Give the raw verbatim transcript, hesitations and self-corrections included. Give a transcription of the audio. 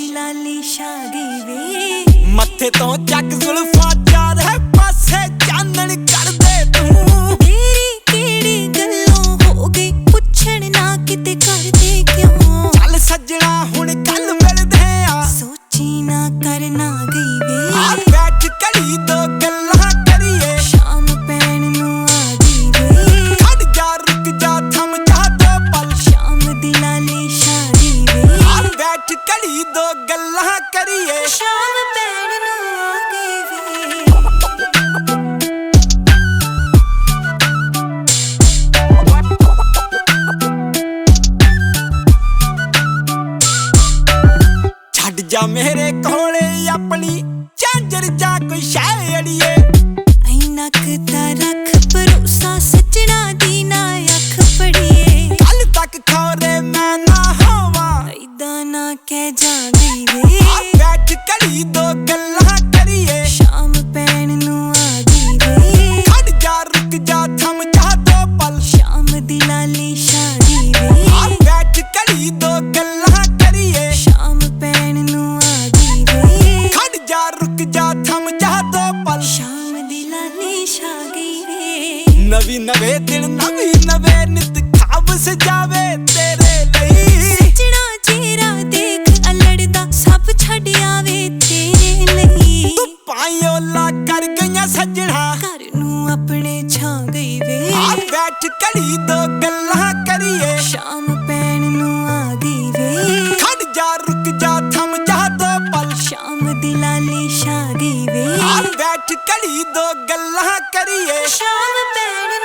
ਲਾਲੀ ਛਾ ਗਈ ਵੇ ਮੱਥੇ ਤੋਂ ਚੱਕ ਜ਼ੁਲਫਾਂ ਚਾਰ ਹੈ ਪਾਸੇ ਚਾਨਣ ਕਰਦੇ ਤੂੰ ਤੇਰੀ ਕਿਹੜੀ ਗੱਲੋਂ ਹੋ ਗਈ ਪੁੱਛਣ ਨਾ ਕਿਤੇ ਕਰਦੇ ਕਿਉਂ ਚੱਲ ਸੱਜਣਾ ਹੁਣ ਕੱਲ ਮਿਲਦੇ ਆ ਸੋਚੀ ਨਾ ਕਰਨਾ ਗਈ ਵੇ ਆ ਬੈਠ ਘੜੀ ਦੋ ਗੱਲਾਂ ਕਰੀਏ ਸ਼ਾਮ ਪੈਣ ਨੂੰ ਆ ਗਈ ਵੇ ਖੜ ਜਾ ਰੁਕ ਜਾ ਥਮ ਜਾ ਦੋ ਪਲ ਸ਼ਾਮ ਦੀ ਲਾਲੀ ਛਾ ਗਈ ਵੇ ਆ ਬੈਠ ਘੜੀ ਦੋ ਗੱਲਾਂ ਕਰੀਏ ਸ਼ਾਮ ਪੈਣ ਨੂੰ ਆ ਗਈ ਵੇ ਛੱਡ ਜਾ ਮੇਰੇ ਕੋਲੇ ਆਪਣੀ ਝਾਂਜਰ ਜਾ ਕੋਈ ਸ਼ੈ ਅੜੀਏ ਐਨਾ ਕੁ ਰੱਖ ਭਰੋਸਾ ਸੱਜਣਾ ਦੀ ਨਾ ਅੱਖ ਪੜੀਏ ਕੱਲ ਤੱਕ ਖੌਰੇ ਮੈਂ ਨਾ ਹੋਵਾਂ ਐਦਾਂ ਨਾ ਕਹਿ ਜਾਂਦੀ ਵੇ ਆ ਬੈਠ ਘੜੀ ਦੋ ਗੱਲਾਂ ਕਰੀਏ ਸ਼ਾਮ ਪੈਣ ਨੂੰ ਆ ਗਈ ਵੇ ਖੜ ਜਾ ਰੁਕ ਜਾ ਥਮ ਜਾ ਦੋ ਪਲ ਸ਼ਾਮ ਦੀ ਲਾਲੀ ਛਾ ਗਈ ਵੇ ਆ ਬੈਠ ਘੜੀ ਦੋ ਗੱਲਾਂ ਕਰੀਏ ਸ਼ਾਮ ਪੈਣ ਨੂੰ ਆ ਗਈ ਵੇ ਖੜ ਜਾ ਰੁਕ ਜਾ ਥਮ ਜਾ ਦੋ ਪਲ ਸ਼ਾਮ ਦੀ ਲਾਲੀ ਛਾ ਗਈ ਵੇ ਨਵੀਂ ਨਵੇਂ ਦਿਨ ਨਵੀਂ ਨਵੇਂ ਨਿਤ ਖਾਬ ਸਜਾਵੇ ਤੇਰੇ ਲਈ ਸੱਜਣਾ ਚਿਹਰਾ ਦੇਖ ਅਲੜਦਾ ਸਭ ਛੱਡ ਆਵੇ ਤੇਰੇ ਲਈ ਤੂੰ ਪਾਇਓਲਾ ਕਰ ਗਈਆਂ ਸੱਜਣਾ ਘਰ ਨੂੰ ਆਪਣੇ ਛਾ ਗਈ ਵੇ ਆ ਬੈਠ ਘੜੀ ਦੋ ਗੱਲਾਂ ਕਰੀਏ ਸ਼ਾਮ ਪੈਣ ਨੂੰ ਆ ਗਈ ਵੇ ਖੜ ਜਾ ਰੁਕ ਜਾ ਥਮ ਜਾ ਦੋ ਪਲ ਸ਼ਾਮ ਦੀ ਲਾਲੀ ਛਾ ਗਈ ਵੇ ਆ ਬੈਠ ਘੜੀ ਦੋ ਗੱਲਾਂ ਕਰੀਏ ਸ਼ਾਮ ਪੈਣ